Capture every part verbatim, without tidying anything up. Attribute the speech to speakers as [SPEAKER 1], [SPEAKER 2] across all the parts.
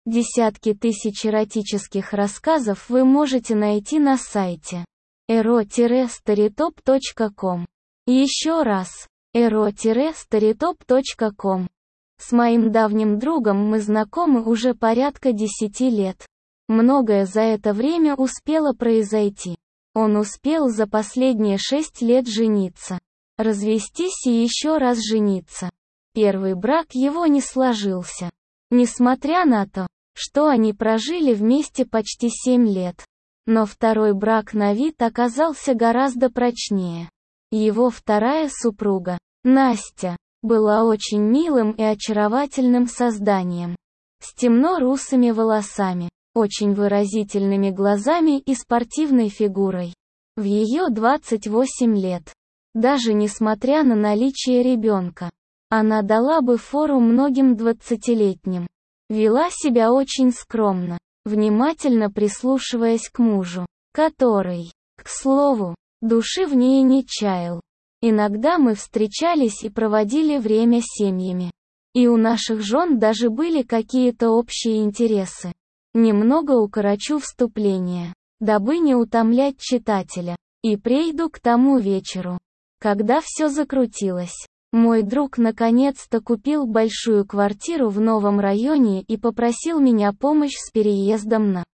[SPEAKER 1] Десятки тысяч эротических рассказов вы можете найти на сайте эро старитоп точка ком. Еще раз, эро старитоп точка ком. С моим давним другом мы знакомы уже порядка десяти лет. Многое за это время успело произойти. Он успел за последние шесть лет жениться, развестись и еще раз жениться. Первый брак его не сложился. Несмотря на то, что они прожили вместе почти семь лет. Но второй брак на вид оказался гораздо прочнее. Его вторая супруга, Настя, была очень милым и очаровательным созданием. С темно-русыми волосами, очень выразительными глазами и спортивной фигурой. В ее двадцать восемь лет, даже несмотря на наличие ребенка, она дала бы фору многим двадцатилетним. Вела себя очень скромно, внимательно прислушиваясь к мужу, который, к слову, души в ней не чаял. Иногда мы встречались и проводили время семьями. И у наших жен даже были какие-то общие интересы. Немного укорочу вступление, дабы не утомлять читателя, и прейду к тому вечеру, когда все закрутилось. Мой друг наконец-то купил большую квартиру в новом районе и попросил меня помочь с переездом на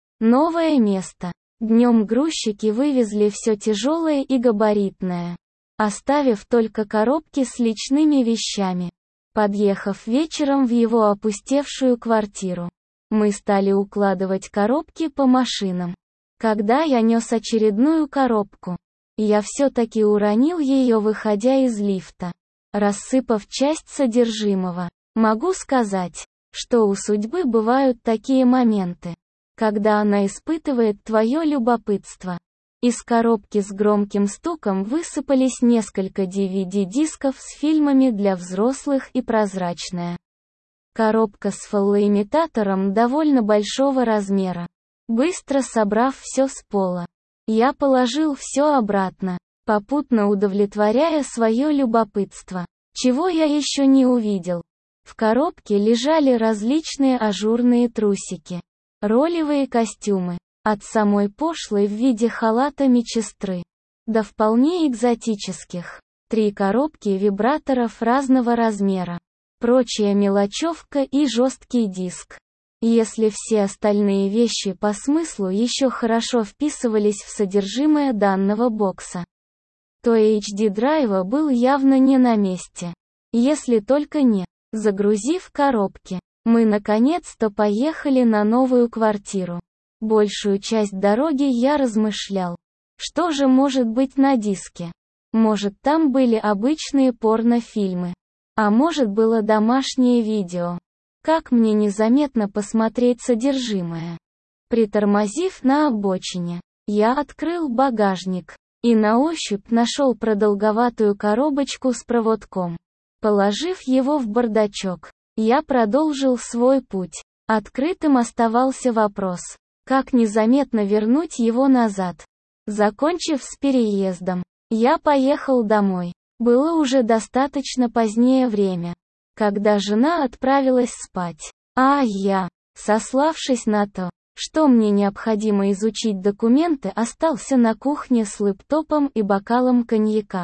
[SPEAKER 1] новое место. Днем грузчики вывезли все тяжелое и габаритное, оставив только коробки с личными вещами. Подъехав вечером в его опустевшую квартиру, мы стали укладывать коробки по машинам. Когда я нес очередную коробку, я все-таки уронил ее, выходя из лифта, рассыпав часть содержимого. Могу сказать, что у судьбы бывают такие моменты, когда она испытывает твое любопытство. Из коробки с громким стуком высыпались несколько ди ви ди-дисков с фильмами для взрослых и прозрачная коробка с фалоимитатором довольно большого размера. Быстро собрав все с пола, я положил все обратно, попутно удовлетворяя свое любопытство. Чего я еще не увидел? В коробке лежали различные ажурные трусики, ролевые костюмы, от самой пошлой в виде халата медсестры до вполне экзотических. Три коробки вибраторов разного размера, прочая мелочевка и жесткий диск. Если все остальные вещи по смыслу еще хорошо вписывались в содержимое данного бокса, то эйч ди-драйва был явно не на месте. Если только не. Загрузив коробки, мы наконец-то поехали на новую квартиру. Большую часть дороги я размышлял, что же может быть на диске. Может, там были обычные порнофильмы, а может, было домашнее видео. Как мне незаметно посмотреть содержимое? Притормозив на обочине, я открыл багажник и на ощупь нашел продолговатую коробочку с проводком. Положив его в бардачок, я продолжил свой путь. Открытым оставался вопрос, как незаметно вернуть его назад. Закончив с переездом, я поехал домой. Было уже достаточно позднее время, когда жена отправилась спать, а я, сославшись на то, что мне необходимо изучить документы, остался на кухне с лэптопом и бокалом коньяка.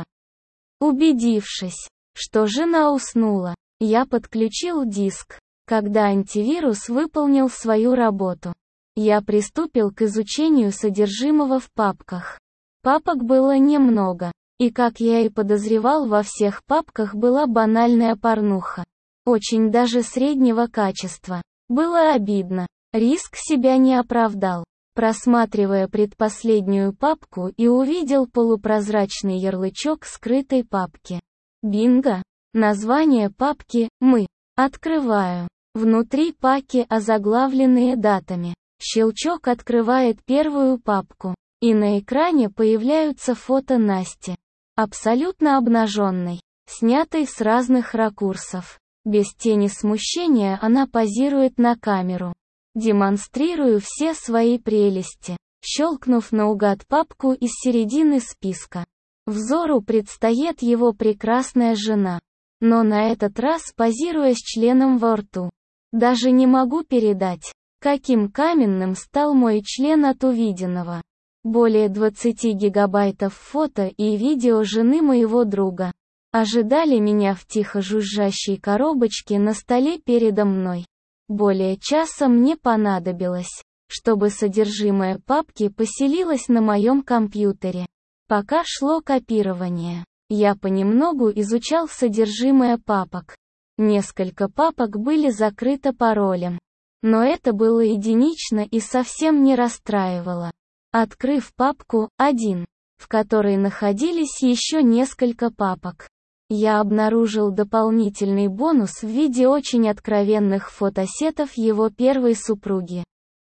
[SPEAKER 1] Убедившись, что жена уснула, я подключил диск. Когда антивирус выполнил свою работу, я приступил к изучению содержимого в папках. Папок было немного, и, как я и подозревал, во всех папках была банальная порнуха. Очень даже среднего качества. Было обидно. Риск себя не оправдал. Просматривая предпоследнюю папку и увидел полупрозрачный ярлычок скрытой папки. Бинго! Название папки «Мы». Открываю. Внутри паки озаглавленные датами. Щелчок открывает первую папку, и на экране появляются фото Насти. Абсолютно обнаженной, снятой с разных ракурсов. Без тени смущения она позирует на камеру. Демонстрирую все свои прелести, щелкнув наугад папку из середины списка. Взору предстоит его прекрасная жена, но на этот раз позируя с членом во рту. Даже не могу передать, каким каменным стал мой член от увиденного. Более двадцати гигабайтов фото и видео жены моего друга ожидали меня в тихо жужжащей коробочке на столе передо мной. Более часа мне понадобилось, чтобы содержимое папки поселилось на моем компьютере. Пока шло копирование, я понемногу изучал содержимое папок. Несколько папок были закрыты паролем. Но это было единично и совсем не расстраивало. Открыв папку один, в которой находились еще несколько папок, я обнаружил дополнительный бонус в виде очень откровенных фотосетов его первой супруги.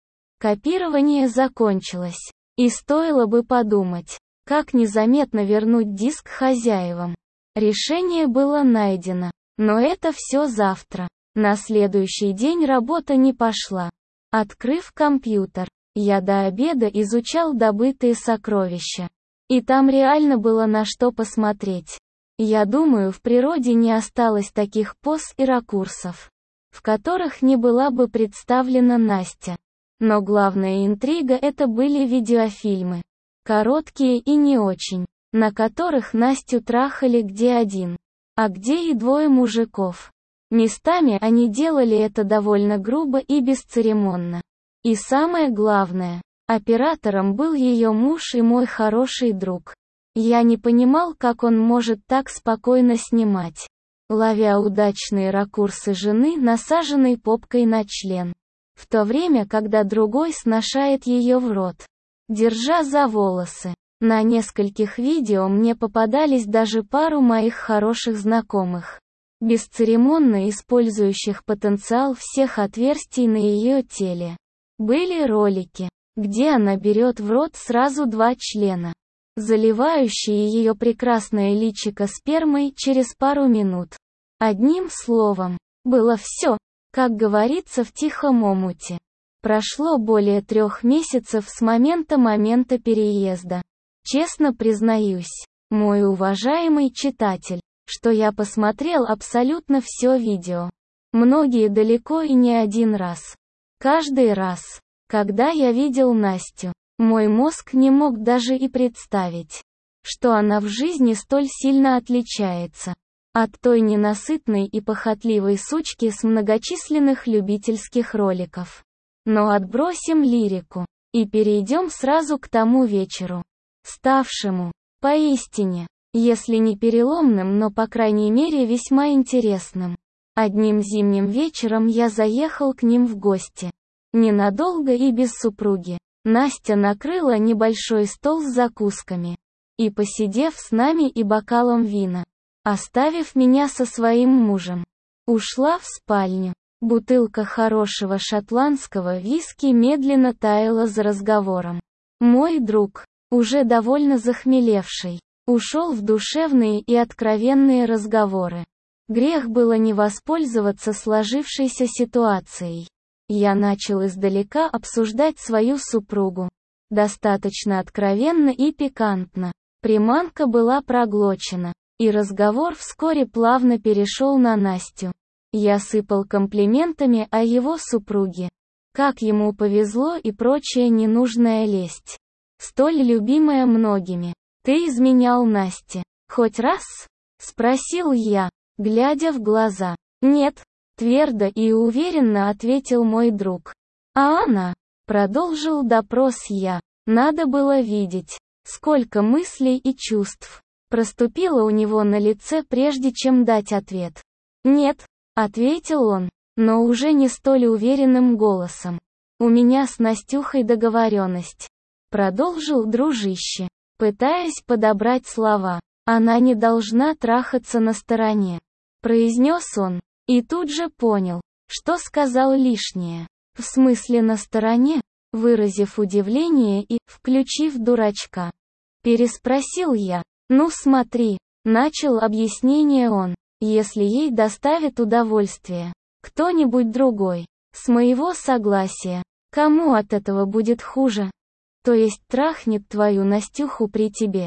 [SPEAKER 1] Копирование закончилось, и стоило бы подумать, как незаметно вернуть диск хозяевам. Решение было найдено, но это все завтра. На следующий день работа не пошла. Открыв компьютер, я до обеда изучал добытые сокровища. И там реально было на что посмотреть. Я думаю, в природе не осталось таких поз и ракурсов, в которых не была бы представлена Настя. Но главная интрига — это были видеофильмы. Короткие и не очень, на которых Настю трахали где один, а где и двое мужиков. Местами они делали это довольно грубо и бесцеремонно. И самое главное, оператором был ее муж и мой хороший друг. Я не понимал, как он может так спокойно снимать, ловя удачные ракурсы жены, насаженной попкой на член, в то время, когда другой сношает ее в рот, держа за волосы. На нескольких видео мне попадались даже пару моих хороших знакомых, бесцеремонно использующих потенциал всех отверстий на ее теле. Были ролики, где она берет в рот сразу два члена, заливающие ее прекрасное личико спермой через пару минут. Одним словом, было все, как говорится в тихом омуте. Прошло более трех месяцев с момента момента переезда. Честно признаюсь, мой уважаемый читатель, что я посмотрел абсолютно все видео. Многие далеко и не один раз. Каждый раз, когда я видел Настю, мой мозг не мог даже и представить, что она в жизни столь сильно отличается от той ненасытной и похотливой сучки с многочисленных любительских роликов. Но отбросим лирику и перейдем сразу к тому вечеру, ставшему, поистине, если не переломным, но по крайней мере весьма интересным. Одним зимним вечером я заехал к ним в гости. Ненадолго и без супруги. Настя накрыла небольшой стол с закусками. И, посидев с нами и бокалом вина, оставив меня со своим мужем, ушла в спальню. Бутылка хорошего шотландского виски медленно таяла за разговором. Мой друг, уже довольно захмелевший, ушел в душевные и откровенные разговоры. Грех было не воспользоваться сложившейся ситуацией. Я начал издалека обсуждать свою супругу. Достаточно откровенно и пикантно. Приманка была проглочена, и разговор вскоре плавно перешел на Настю. Я сыпал комплиментами о его супруге. Как ему повезло и прочая ненужная лесть. Столь любимая многими. «Ты изменял Насте хоть раз?» — спросил я, глядя в глаза. «Нет», — твердо и уверенно ответил мой друг. «А она?» — продолжил допрос я. Надо было видеть, сколько мыслей и чувств проступило у него на лице, прежде чем дать ответ. «Нет», — ответил он, но уже не столь уверенным голосом. «У меня с Настюхой договоренность», — продолжил дружище, пытаясь подобрать слова. «Она не должна трахаться на стороне», — произнес он, и тут же понял, что сказал лишнее. «В смысле на стороне?» Выразив удивление и, включив дурачка, переспросил я. «Ну смотри», — начал объяснение он, «если ей доставит удовольствие кто-нибудь другой, с моего согласия, кому от этого будет хуже? То есть трахнет твою Настюху при тебе?»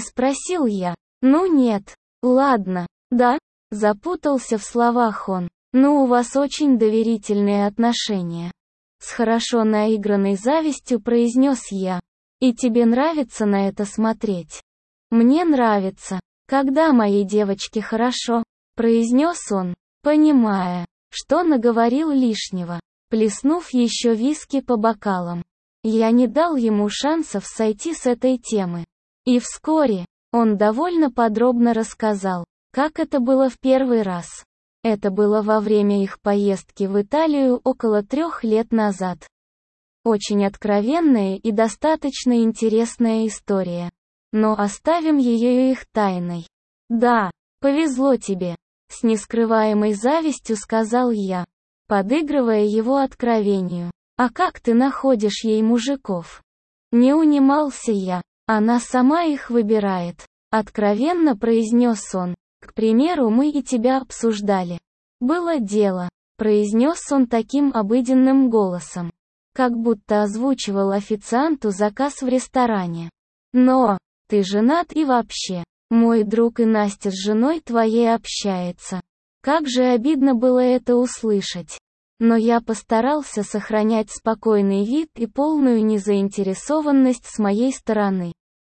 [SPEAKER 1] Переспросил я. «Ну нет, ладно, да», запутался в словах он. Ну, у вас очень доверительные отношения. С хорошо наигранной завистью произнес я. И тебе нравится на это смотреть? Мне нравится, когда моей девочке хорошо, произнес он, понимая, что наговорил лишнего, плеснув еще виски по бокалам. Я не дал ему шансов сойти с этой темы. И вскоре, он довольно подробно рассказал, как это было в первый раз. Это было во время их поездки в Италию около трех лет назад. Очень откровенная и достаточно интересная история. Но оставим ее их тайной. Да, повезло тебе. С нескрываемой завистью сказал я, подыгрывая его откровению. А как ты находишь ей мужиков? Не унимался я. Она сама их выбирает. Откровенно произнес он. К примеру, мы и тебя обсуждали. Было дело, произнес он таким обыденным голосом, как будто озвучивал официанту заказ в ресторане. Но, ты женат и вообще, мой друг и Настя с женой твоей общается. Как же обидно было это услышать. Но я постарался сохранять спокойный вид и полную незаинтересованность с моей стороны.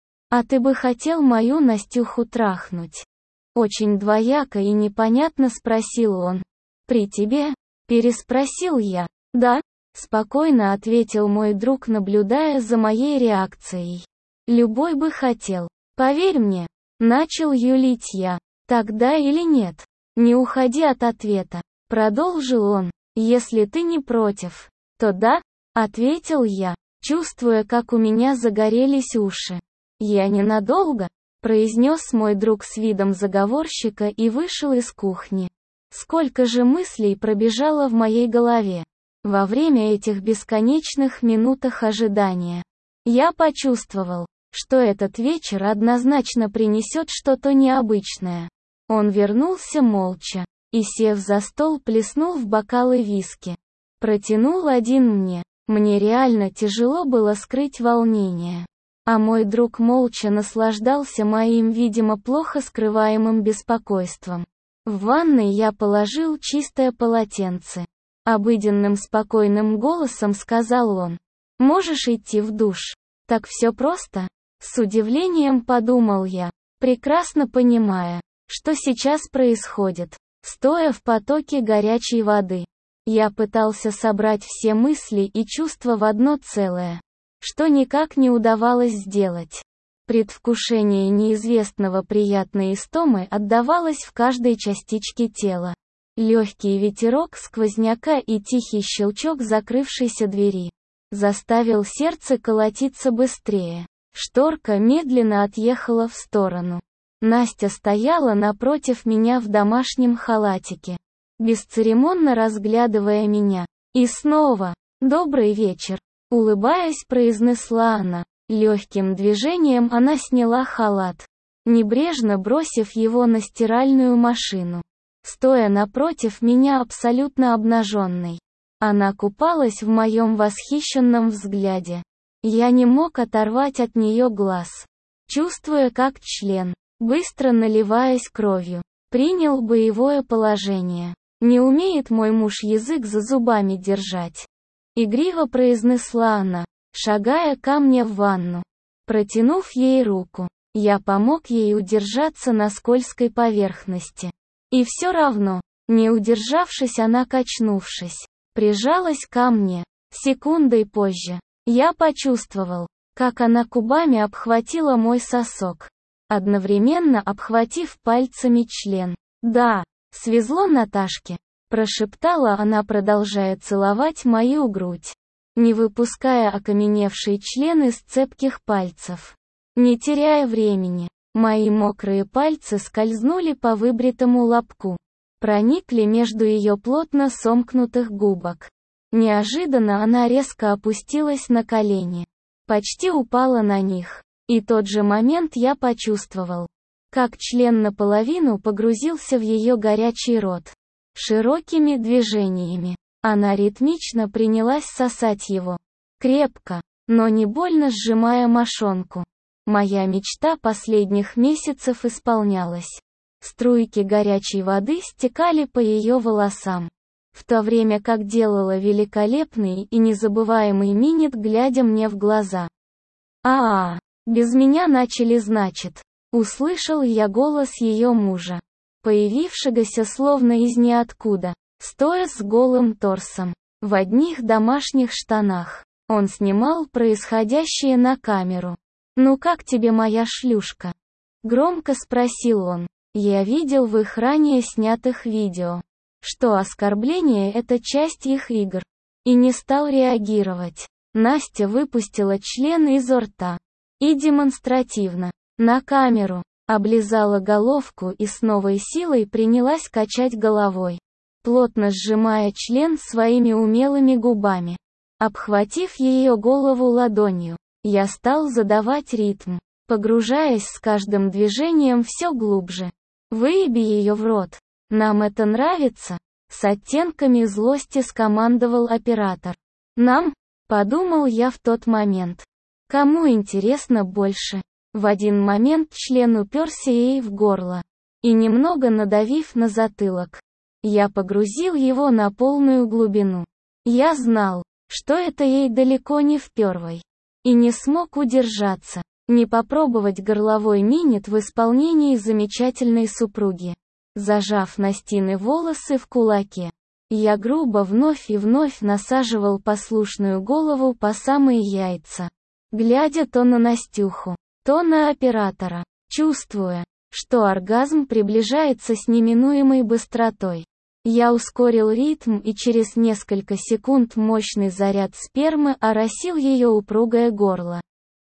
[SPEAKER 1] А ты бы хотел мою Настюху трахнуть? Очень двояко и непонятно спросил он. При тебе? Переспросил я. Да, спокойно ответил мой друг, наблюдая за моей реакцией. Любой бы хотел. Поверь мне. Начал юлить я. Тогда или нет? Не уходи от ответа. Продолжил он. Если ты не против, то да, ответил я, чувствуя, как у меня загорелись уши. Я ненадолго, произнес мой друг с видом заговорщика и вышел из кухни. Сколько же мыслей пробежало в моей голове. Во время этих бесконечных минутах ожидания. Я почувствовал, что этот вечер однозначно принесет что-то необычное. Он вернулся молча, и, сев за стол, плеснул в бокалы виски. Протянул один мне. Мне реально тяжело было скрыть волнение. А мой друг молча наслаждался моим, видимо, плохо скрываемым беспокойством. В ванной я положил чистое полотенце. Обыденным спокойным голосом сказал он. «Можешь идти в душ». Так все просто? С удивлением подумал я, прекрасно понимая, что сейчас происходит. Стоя в потоке горячей воды, я пытался собрать все мысли и чувства в одно целое, что никак не удавалось сделать. Предвкушение неизвестного приятной истомы отдавалось в каждой частичке тела. Легкий ветерок сквозняка и тихий щелчок закрывшейся двери заставил сердце колотиться быстрее. Шторка медленно отъехала в сторону. Настя стояла напротив меня в домашнем халатике, бесцеремонно разглядывая меня. И снова, «Добрый вечер», улыбаясь, произнесла она. Легким движением она сняла халат, небрежно бросив его на стиральную машину. Стоя напротив меня абсолютно обнаженной, она купалась в моем восхищенном взгляде. Я не мог оторвать от нее глаз, чувствуя, как член, быстро наливаясь кровью, принял боевое положение. «Не умеет мой муж язык за зубами держать», — игриво произнесла она, шагая ко мне в ванну. Протянув ей руку, я помог ей удержаться на скользкой поверхности. И все равно, не удержавшись, она, качнувшись, прижалась ко мне. Секундой позже, я почувствовал, как она губами обхватила мой сосок, одновременно обхватив пальцами член. «Да, свезло Наташке», — прошептала она, продолжая целовать мою грудь, не выпуская окаменевший член из цепких пальцев. Не теряя времени, мои мокрые пальцы скользнули по выбритому лобку, проникли между ее плотно сомкнутых губок. Неожиданно она резко опустилась на колени, почти упала на них. И тот же момент я почувствовал, как член наполовину погрузился в ее горячий рот. Широкими движениями она ритмично принялась сосать его, крепко, но не больно сжимая мошонку. Моя мечта последних месяцев исполнялась. Струйки горячей воды стекали по ее волосам, в то время как делала великолепный и незабываемый минет, глядя мне в глаза. «А-а, без меня начали, значит», — услышал я голос ее мужа, появившегося словно из ниоткуда, стоя с голым торсом, в одних домашних штанах. Он снимал происходящее на камеру. «Ну как тебе моя шлюшка?» — громко спросил он. Я видел в их ранее снятых видео, что оскорбление — это часть их игр, и не стал реагировать. Настя выпустила член изо рта и демонстративно, на камеру, облизала головку и с новой силой принялась качать головой, плотно сжимая член своими умелыми губами. Обхватив ее голову ладонью, я стал задавать ритм, погружаясь с каждым движением все глубже. «Выеби ее в рот. Нам это нравится», — с оттенками злости скомандовал оператор. «Нам?» — подумал я в тот момент. «Кому интересно больше?» В один момент член уперся ей в горло, и немного надавив на затылок, я погрузил его на полную глубину. Я знал, что это ей далеко не впервой, и не смог удержаться, не попробовать горловой минет в исполнении замечательной супруги. Зажав Настины волосы в кулаке, я грубо вновь и вновь насаживал послушную голову по самые яйца, глядя то на Настюху, то на оператора, чувствуя, что оргазм приближается с неминуемой быстротой. Я ускорил ритм, и через несколько секунд мощный заряд спермы оросил ее упругое горло.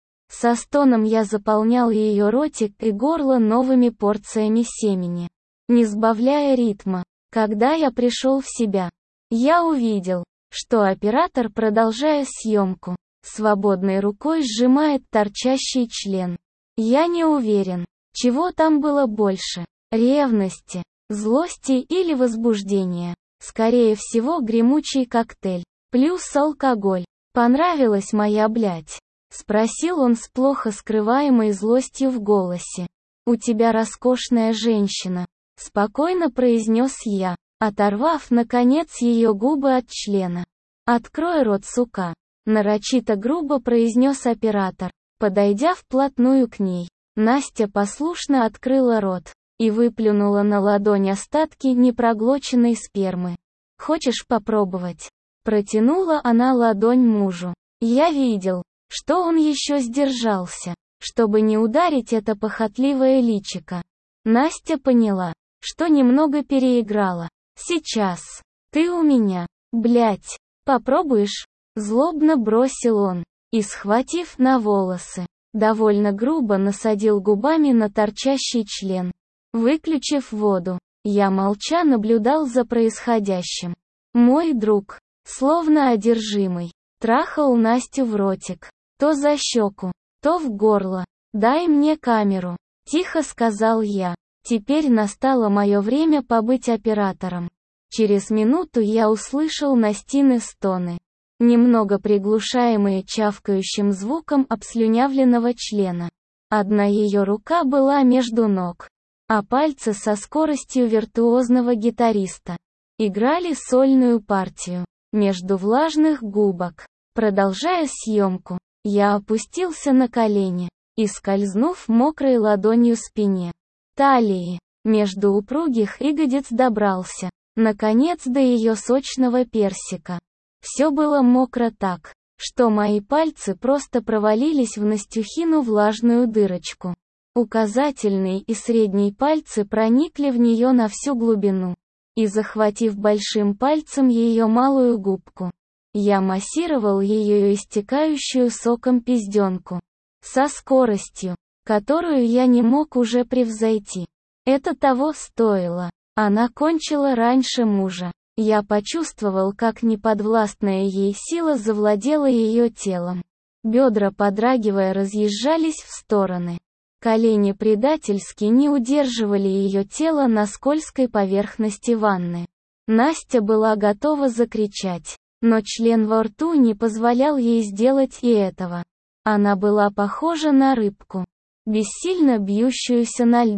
[SPEAKER 1] Со стоном я заполнял ее ротик и горло новыми порциями семени, не сбавляя ритма. Когда я пришел в себя, я увидел, что оператор, продолжая съемку, свободной рукой сжимает торчащий член. Я не уверен, чего там было больше – ревности, злости или возбуждения. Скорее всего, гремучий коктейль, плюс алкоголь. «Понравилась моя блядь?» — спросил он с плохо скрываемой злостью в голосе. «У тебя роскошная женщина», — спокойно произнес я, оторвав, наконец, ее губы от члена. «Открой рот, сука», — нарочито грубо произнес оператор, подойдя вплотную к ней. Настя послушно открыла рот и выплюнула на ладонь остатки непроглоченной спермы. «Хочешь попробовать?» Протянула она ладонь мужу. Я видел, что он еще сдержался, чтобы не ударить это похотливое личико. Настя поняла, что немного переиграла. «Сейчас. Ты у меня. Блядь. Попробуешь?» Злобно бросил он, и, схватив на волосы, довольно грубо насадил губами на торчащий член. Выключив воду, я молча наблюдал за происходящим. Мой друг, словно одержимый, трахал Настю в ротик, то за щеку, то в горло. «Дай мне камеру», — тихо сказал я. Теперь настало мое время побыть оператором. Через минуту я услышал Настины стоны, немного приглушаемые чавкающим звуком обслюнявленного члена. Одна ее рука была между ног, а пальцы со скоростью виртуозного гитариста играли сольную партию между влажных губок. Продолжая съемку, я опустился на колени и, скользнув мокрой ладонью спине, талии, между упругих ягодиц добрался, наконец, до ее сочного персика. Все было мокро так, что мои пальцы просто провалились в Настюхину влажную дырочку. Указательный и средний пальцы проникли в нее на всю глубину, и, захватив большим пальцем ее малую губку, я массировал ее истекающую соком пизденку, со скоростью, которую я не мог уже превзойти. Это того стоило. Она кончила раньше мужа. Я почувствовал, как неподвластная ей сила завладела ее телом. Бедра, подрагивая, разъезжались в стороны. Колени предательски не удерживали ее тело на скользкой поверхности ванны. Настя была готова закричать, но член во рту не позволял ей сделать и этого. Она была похожа на рыбку, бессильно бьющуюся на льду.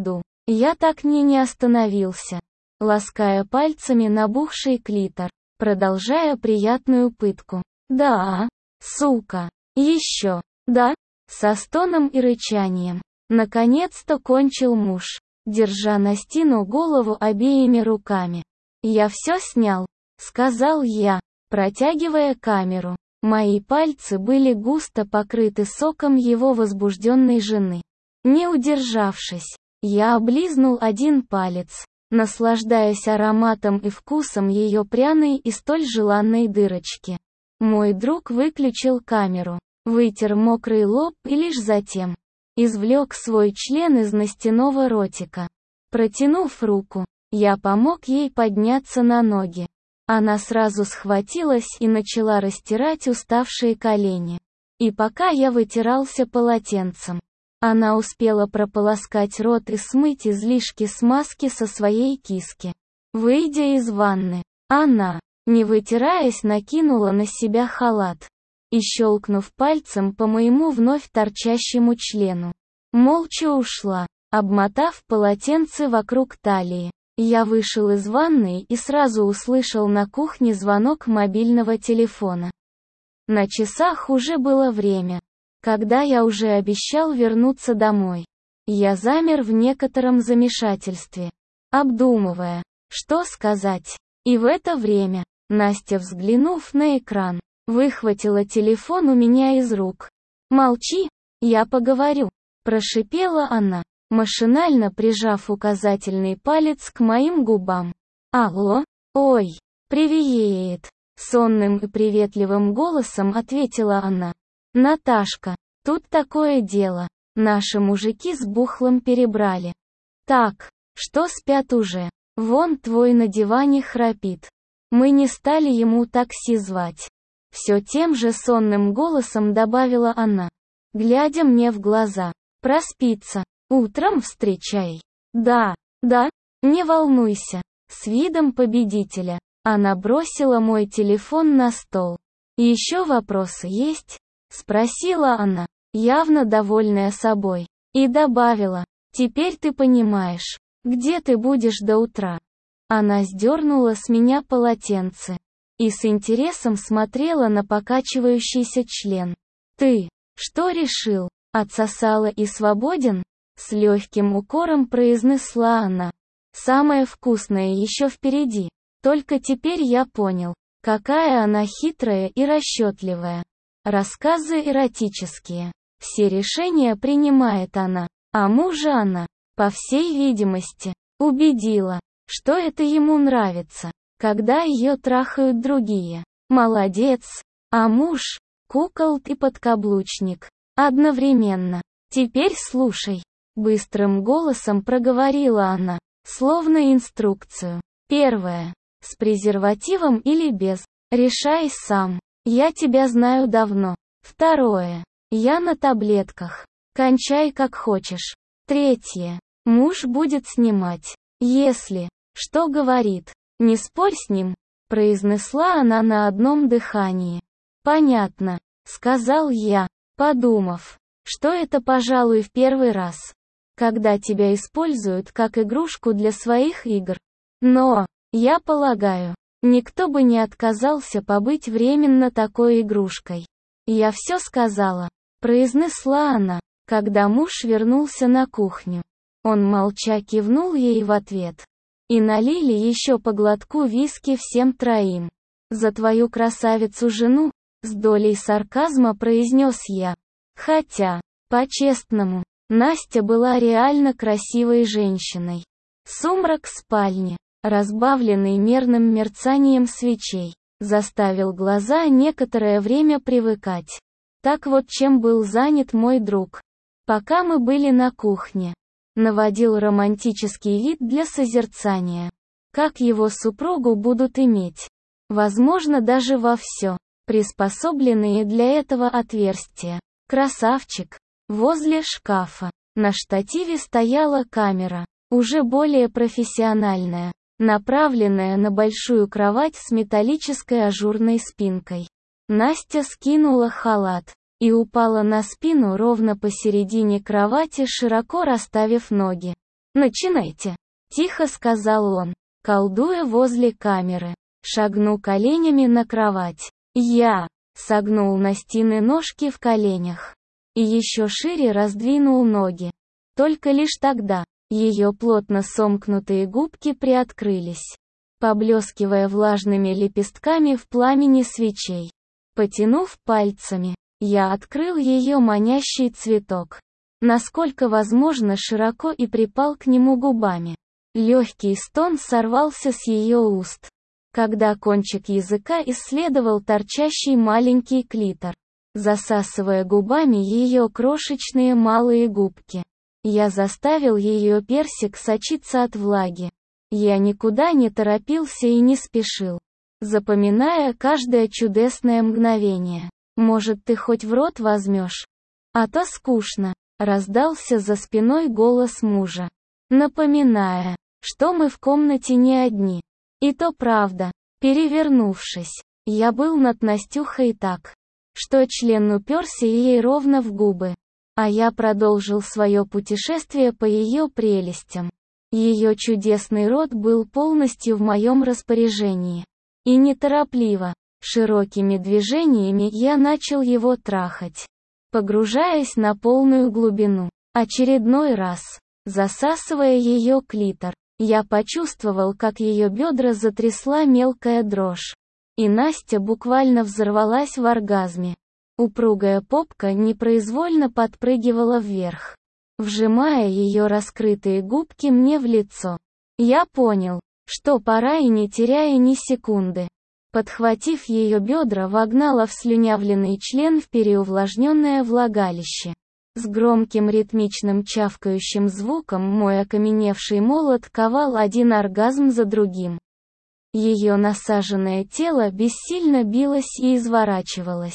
[SPEAKER 1] Я так ни не остановился, лаская пальцами набухший клитор, продолжая приятную пытку. Да, сука, еще, да, со стоном и рычанием. Наконец-то кончил муж, держа Настину голову обеими руками. «Я все снял», — сказал я, протягивая камеру. Мои пальцы были густо покрыты соком его возбужденной жены. Не удержавшись, я облизнул один палец, наслаждаясь ароматом и вкусом ее пряной и столь желанной дырочки. Мой друг выключил камеру, вытер мокрый лоб и лишь затем извлек свой член из Настиного ротика. Протянув руку, я помог ей подняться на ноги. Она сразу схватилась и начала растирать уставшие колени. И пока я вытирался полотенцем, она успела прополоскать рот и смыть излишки смазки со своей киски. Выйдя из ванны, она, не вытираясь, накинула на себя халат и, щелкнув пальцем по моему вновь торчащему члену, молча ушла, обмотав полотенце вокруг талии. Я вышел из ванной и сразу услышал на кухне звонок мобильного телефона. На часах уже было время, когда я уже обещал вернуться домой. Я замер в некотором замешательстве, обдумывая, что сказать. И в это время Настя, взглянув на экран, выхватила телефон у меня из рук. «Молчи, я поговорю», — прошипела она, машинально прижав указательный палец к моим губам. «Алло? Ой, привет!» — сонным и приветливым голосом ответила она. «Наташка, тут такое дело, наши мужики с бухлом перебрали. Так, что спят уже, вон твой на диване храпит. Мы не стали ему такси звать». Все тем же сонным голосом добавила она, глядя мне в глаза. «Проспится. Утром встречай». «Да, да, не волнуйся». С видом победителя она бросила мой телефон на стол. «Еще вопросы есть?» — спросила она, явно довольная собой. И добавила, «Теперь ты понимаешь, где ты будешь до утра». Она сдернула с меня полотенце и с интересом смотрела на покачивающийся член. «Ты что решил? Отсосала и свободен?» С легким укором произнесла она. «Самое вкусное еще впереди». Только теперь я понял, какая она хитрая и расчетливая. Рассказы эротические. Все решения принимает она, а мужа она, по всей видимости, убедила, что это ему нравится, когда ее трахают другие. Молодец. А муж — куколд и подкаблучник. Одновременно. «Теперь слушай», — быстрым голосом проговорила она, словно инструкцию. «Первое. С презервативом или без. Решай сам. Я тебя знаю давно. Второе. Я на таблетках. Кончай как хочешь. Третье. Муж будет снимать. Если. Что говорит? Не спорь с ним», — произнесла она на одном дыхании. «Понятно», — сказал я, подумав, что это, пожалуй, в первый раз, когда тебя используют как игрушку для своих игр. Но, я полагаю, никто бы не отказался побыть временно такой игрушкой. «Я все сказала», — произнесла она, когда муж вернулся на кухню. Он молча кивнул ей в ответ. И налили еще по глотку виски всем троим. «За твою красавицу-жену», — с долей сарказма произнес я. Хотя, по-честному, Настя была реально красивой женщиной. Сумрак спальни, разбавленный мерным мерцанием свечей, заставил глаза некоторое время привыкать. Так вот чем был занят мой друг. Пока мы были на кухне, наводил романтический вид для созерцания. Как его супругу будут иметь? Возможно, даже во все приспособленные для этого отверстия. Красавчик. Возле шкафа на штативе стояла камера, уже более профессиональная, направленная на большую кровать с металлической ажурной спинкой. Настя скинула халат и упала на спину ровно посередине кровати, широко расставив ноги. «Начинайте», — тихо сказал он, колдуя возле камеры. Шагну коленями на кровать. Я согнул Настины ножки в коленях и еще шире раздвинул ноги. Только лишь тогда ее плотно сомкнутые губки приоткрылись, поблескивая влажными лепестками в пламени свечей. Потянув пальцами, я открыл ее манящий цветок, насколько возможно широко, и припал к нему губами. Легкий стон сорвался с ее уст, когда кончик языка исследовал торчащий маленький клитор, засасывая губами ее крошечные малые губки. Я заставил ее персик сочиться от влаги. Я никуда не торопился и не спешил, запоминая каждое чудесное мгновение. «Может, ты хоть в рот возьмешь? А то скучно», — раздался за спиной голос мужа, напоминая, что мы в комнате не одни. И то правда. Перевернувшись, я был над Настюхой так, что член уперся ей ровно в губы, а я продолжил свое путешествие по ее прелестям. Ее чудесный рот был полностью в моем распоряжении. И неторопливо, широкими движениями я начал его трахать, погружаясь на полную глубину. Очередной раз, засасывая ее клитор, я почувствовал, как ее бедра затрясла мелкая дрожь, и Настя буквально взорвалась в оргазме. Упругая попка непроизвольно подпрыгивала вверх, вжимая ее раскрытые губки мне в лицо. Я понял, что пора, и не теряя ни секунды, подхватив ее бедра, вогнала в слюнявленный член в переувлажненное влагалище. С громким ритмичным чавкающим звуком мой окаменевший молот ковал один оргазм за другим. Ее насаженное тело бессильно билось и изворачивалось.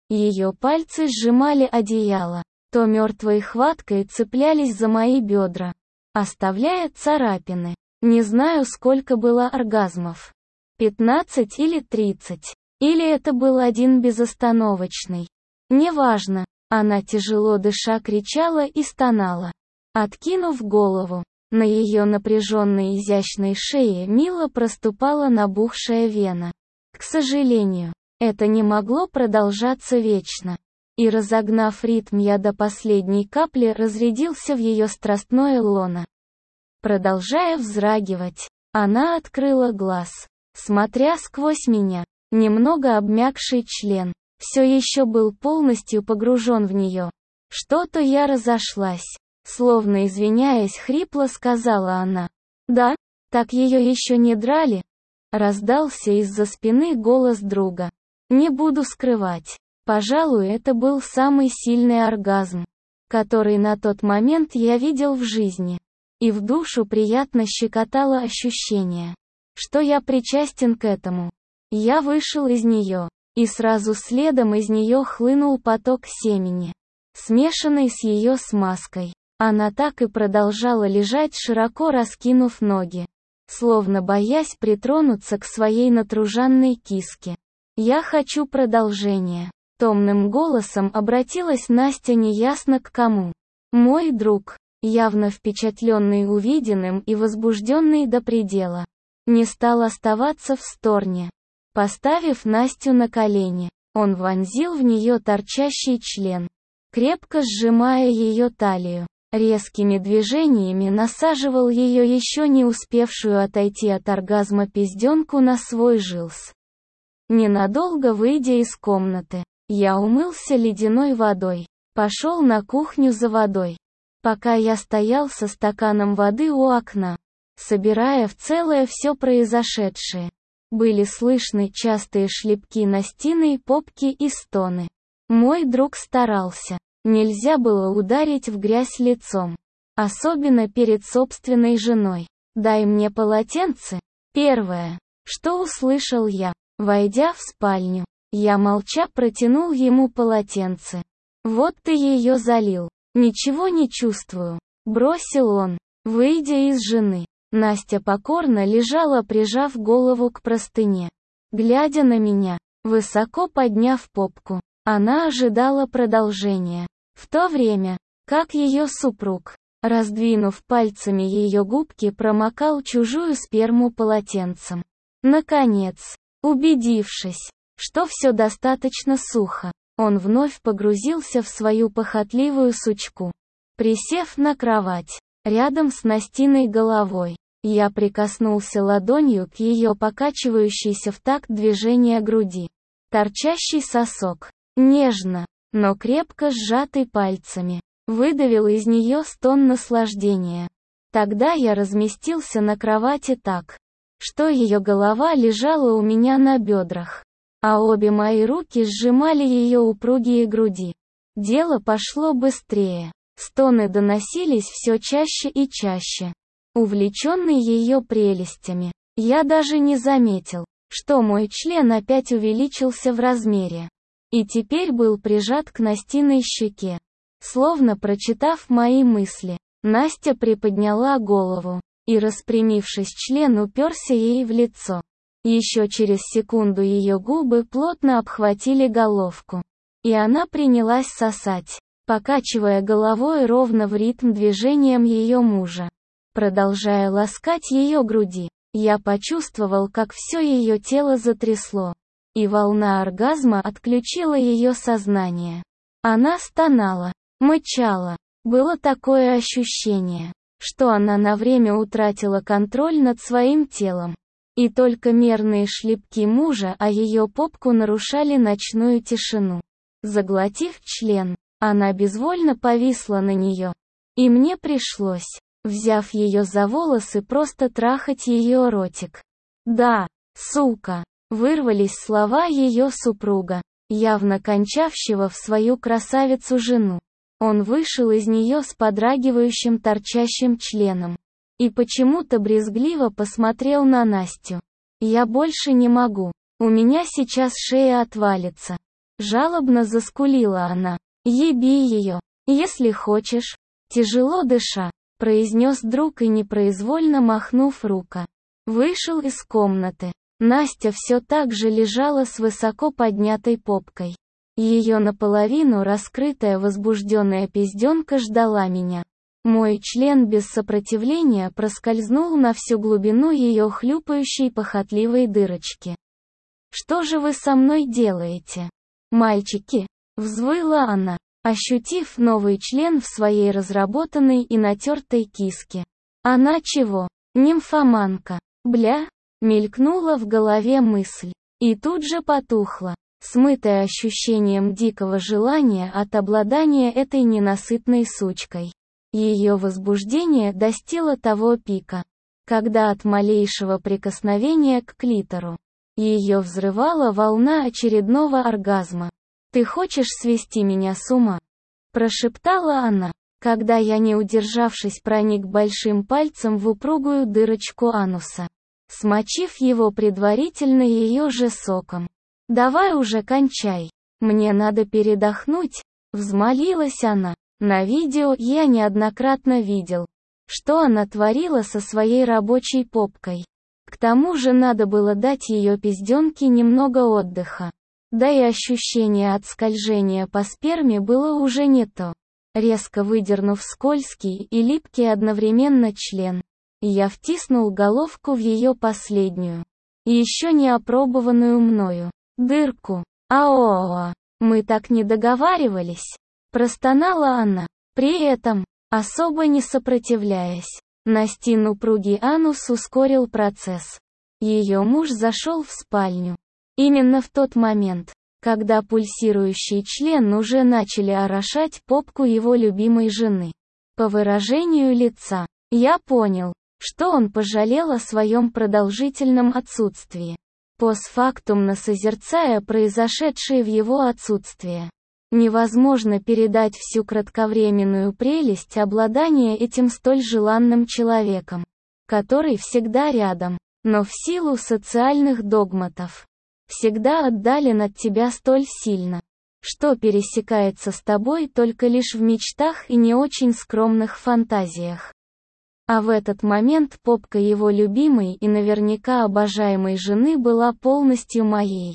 [SPEAKER 1] Ее пальцы сжимали одеяло, то мертвой хваткой цеплялись за мои бедра, оставляя царапины. Не знаю, сколько было оргазмов. пятнадцать или тридцать. Или это был один безостановочный. Неважно. Она тяжело дыша кричала и стонала, откинув голову. На ее напряженной изящной шее мило проступала набухшая вена. К сожалению, это не могло продолжаться вечно. И разогнав ритм, я до последней капли разрядился в ее страстное лоно. Продолжая вздрагивать, она открыла глаз, смотря сквозь меня. Немного обмякший член все еще был полностью погружен в нее. Что-то я разошлась. Словно извиняясь, хрипло сказала она. «Да? Так ее еще не драли?» Раздался из-за спины голос друга. Не буду скрывать. Пожалуй, это был самый сильный оргазм, который на тот момент я видел в жизни. И в душу приятно щекотало ощущение, что я причастен к этому. Я вышел из нее. И сразу следом из нее хлынул поток семени, смешанный с ее смазкой. Она так и продолжала лежать, широко раскинув ноги, словно боясь притронуться к своей натруженной киске. «Я хочу продолжения», — томным голосом обратилась Настя неясно к кому. Мой друг, явно впечатленный увиденным и возбужденный до предела, не стал оставаться в стороне. Поставив Настю на колени, он вонзил в нее торчащий член, крепко сжимая ее талию. Резкими движениями насаживал ее еще не успевшую отойти от оргазма пизденку на свой жилс. Ненадолго выйдя из комнаты, я умылся ледяной водой, пошел на кухню за водой. Пока я стоял со стаканом воды у окна, собирая в целое все произошедшее, были слышны частые шлепки Настиной попки и стоны. Мой друг старался. Нельзя было ударить в грязь лицом. Особенно перед собственной женой. «Дай мне полотенце». Первое, что услышал я, войдя в спальню. Я молча протянул ему полотенце. «Вот ты ее залил». «Ничего не чувствую», — бросил он, выйдя из жены. Настя покорно лежала, прижав голову к простыне, глядя на меня, высоко подняв попку. Она ожидала продолжения, в то время как ее супруг Раздвинув пальцами ее губки, промокал чужую сперму полотенцем. Наконец, убедившись, что все достаточно сухо, он вновь погрузился в свою похотливую сучку. Присев на кровать, рядом с Настиной головой, я прикоснулся ладонью к ее покачивающейся в такт движения груди. Торчащий сосок, нежно, но крепко сжатый пальцами, выдавил из нее стон наслаждения. Тогда я разместился на кровати так, что ее голова лежала у меня на бедрах, а обе мои руки сжимали ее упругие груди. Дело пошло быстрее. Стоны доносились все чаще и чаще. Увлеченный ее прелестями, я даже не заметил, что мой член опять увеличился в размере. И теперь был прижат к Настиной щеке. Словно прочитав мои мысли, Настя приподняла голову, и распрямившись, член уперся ей в лицо. Еще через секунду ее губы плотно обхватили головку, и она принялась сосать, покачивая головой ровно в ритм движениям ее мужа. Продолжая ласкать ее груди, я почувствовал, как все ее тело затрясло, и волна оргазма отключила ее сознание. Она стонала, мычала. Было такое ощущение, что она на время утратила контроль над своим телом. И только мерные шлепки мужа о ее попку нарушали ночную тишину. Заглотив член, она безвольно повисла на нее. И мне пришлось, взяв ее за волосы, просто трахать ее ротик. «Да, сука!» — вырвались слова ее супруга, явно кончавшего в свою красавицу-жену. Он вышел из нее с подрагивающим торчащим членом. И почему-то брезгливо посмотрел на Настю. «Я больше не могу. У меня сейчас шея отвалится». Жалобно заскулила она. «Еби ее, если хочешь». Тяжело дыша, произнес друг и непроизвольно махнув рукой, вышел из комнаты. Настя все так же лежала с высоко поднятой попкой. Ее наполовину раскрытая возбужденная пизденка ждала меня. Мой член без сопротивления проскользнул на всю глубину ее хлюпающей похотливой дырочки. «Что же вы со мной делаете, мальчики?» — взвыла она, ощутив новый член в своей разработанной и натертой киске. «Она чего? Нимфоманка? Бля?» — мелькнула в голове мысль. И тут же потухла, смытая ощущением дикого желания от обладания этой ненасытной сучкой. Ее возбуждение достигло того пика, когда от малейшего прикосновения к клитору ее взрывала волна очередного оргазма. «Ты хочешь свести меня с ума?» — прошептала она, когда я, не удержавшись, проник большим пальцем в упругую дырочку ануса, смочив его предварительно ее же соком. «Давай уже кончай, мне надо передохнуть», — взмолилась она. На видео я неоднократно видел, что она творила со своей рабочей попкой. К тому же надо было дать ее пизденке немного отдыха. Да и ощущение от скольжения по сперме было уже не то. Резко выдернув скользкий и липкий одновременно член, я втиснул головку в ее последнюю, еще не опробованную мною, дырку. «Ао, мы так не договаривались», — простонала она, при этом, особо не сопротивляясь. Настин упругий анус ускорил процесс. Ее муж зашел в спальню. Именно в тот момент, когда пульсирующий член уже начали орошать попку его любимой жены. По выражению лица, я понял, что он пожалел о своем продолжительном отсутствии, постфактумно созерцая произошедшее в его отсутствие. Невозможно передать всю кратковременную прелесть обладания этим столь желанным человеком, который всегда рядом, но в силу социальных догматов всегда отдален от тебя столь сильно, что пересекается с тобой только лишь в мечтах и не очень скромных фантазиях. А в этот момент попка его любимой и наверняка обожаемой жены была полностью моей.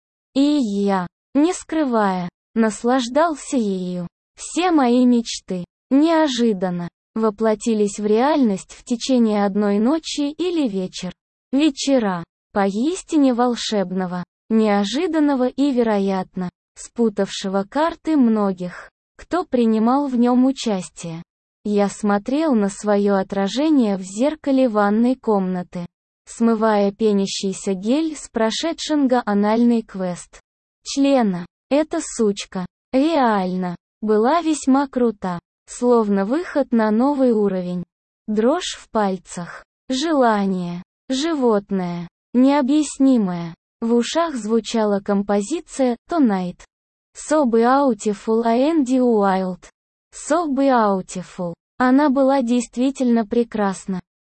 [SPEAKER 1] И я, не скрывая, наслаждался ею. Все мои мечты, неожиданно, воплотились в реальность в течение одной ночи или вечер. Вечера. Поистине волшебного, неожиданного и, вероятно, спутавшего карты многих, кто принимал в нем участие. Я смотрел на свое отражение в зеркале ванной комнаты, смывая пенящийся гель с прошедшего анальный квест. Члена. Эта сучка, реально, была весьма крута, словно выход на новый уровень. Дрожь в пальцах, желание, животное, необъяснимое. В ушах звучала композиция «Tonight». So beautiful and wild. So beautiful. Она была действительно прекрасна.